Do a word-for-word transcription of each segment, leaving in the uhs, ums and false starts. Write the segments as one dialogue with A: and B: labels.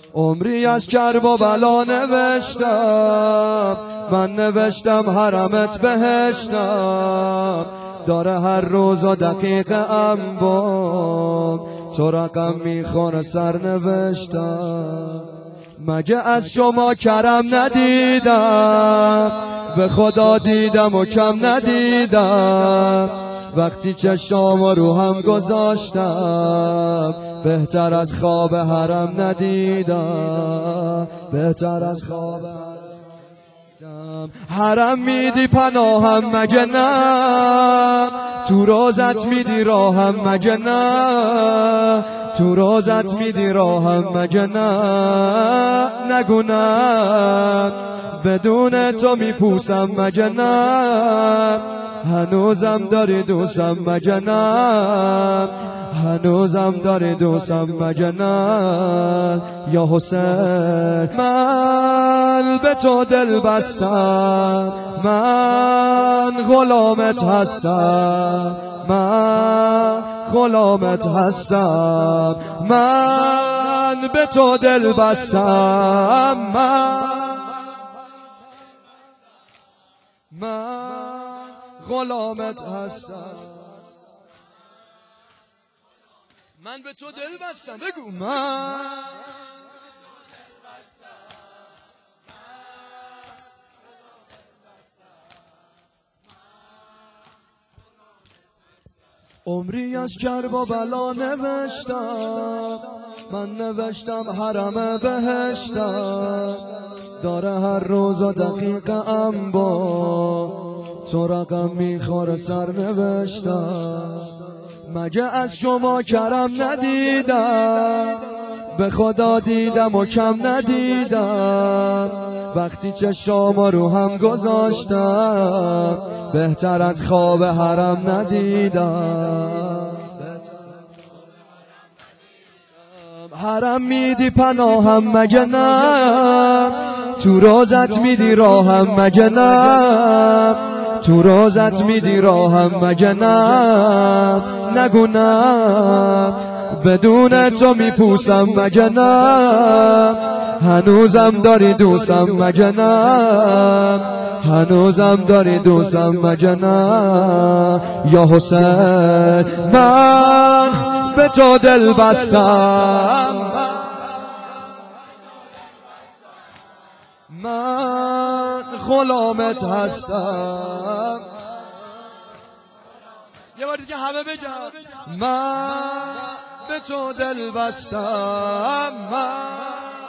A: عمری از کرب و بلا نوشتم، من نوشتم حرمت بهشتم. داره هر روز و دقیقه انبام، تو رقم میخوره سر نوشتم. مگه از شما کرم ندیدم، به خدا دیدم و کم ندیدم. وقتی چشام رو هم گذاشتم، بهتر از خواب حرم ندیدم، بهتر از خواب حرم. حرم میدی پناهم مگه نه، تو روزت میدی راهم مگه نه، تو روزت میدی راهم مگه نه. نگو نه، بدون تو میپوسم مگه نه، هنوزم داری دوستم مگه نه، هنوزم داری دوستم مگه نه. یا حسین من به تو دل بستم، من غلامت هستم، من غلامت هستم، من به تو دل بستم، من من غلامت هستم، من به تو دل بستم. بگو من عمری از کرب و بلا نوشتم، من نوشتم حرم بهشتم. داره هر روز و دقیقه انبام، تو رقم میخوره سر نوشتم. مگه از شما کرم ندیدم، به خدا دیدم و کم ندیدم. وقتی چشام رو هم گذاشتم، بهتر از خواب حرم ندیدم. حرم میدی پناهم مگه نه، تو روزت میدی راهم مگه نه، تو روزت میدی راهم مگه نه. نگو نه، بدون تو میپوسم مگه نه، هنوزم داری دوستم مگه نه، هنوزم داری دوستم مگه نه. یا حسین من به تو دل بستم، من غلامت هستم. یه بار دیگه همه بگم من به تو دل بستم، من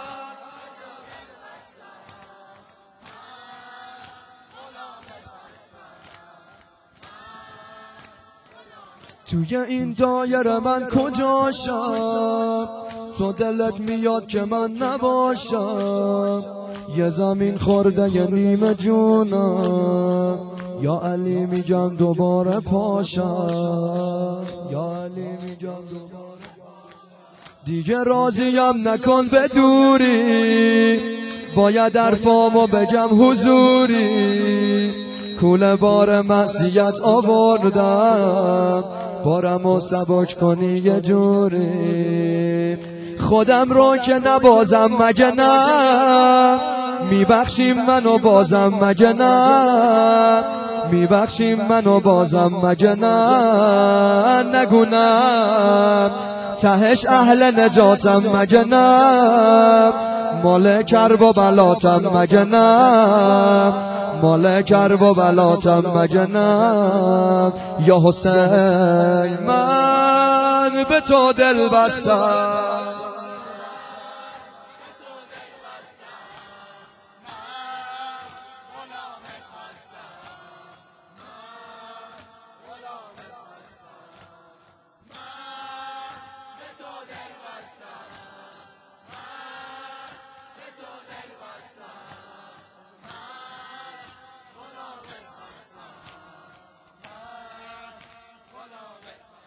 A: توی این دایره من کجاشم، تو دلت میاد که من نباشم. یه زمین خورده یه نیمه جونم، یا علی میگم دوباره پاشم، یا علی میگم دوباره پاشم. دیگه راضیم نکن به دوری، باید حرفامو بگم حضوری. کوله بار معصیت آوردم، بارمو سبک کنی یه جوری. خودم رو که نبازم مگه نه، میبخشیم منو بازم مگه نه، میبخشیم منو بازم مگه نه. نگو نه، تهش اهل نجاتم مگه نه، مال کرب و بلاتم مگه نه، مال کرب و بلاتم مگه نه. یا حسین من به تو دل بستم،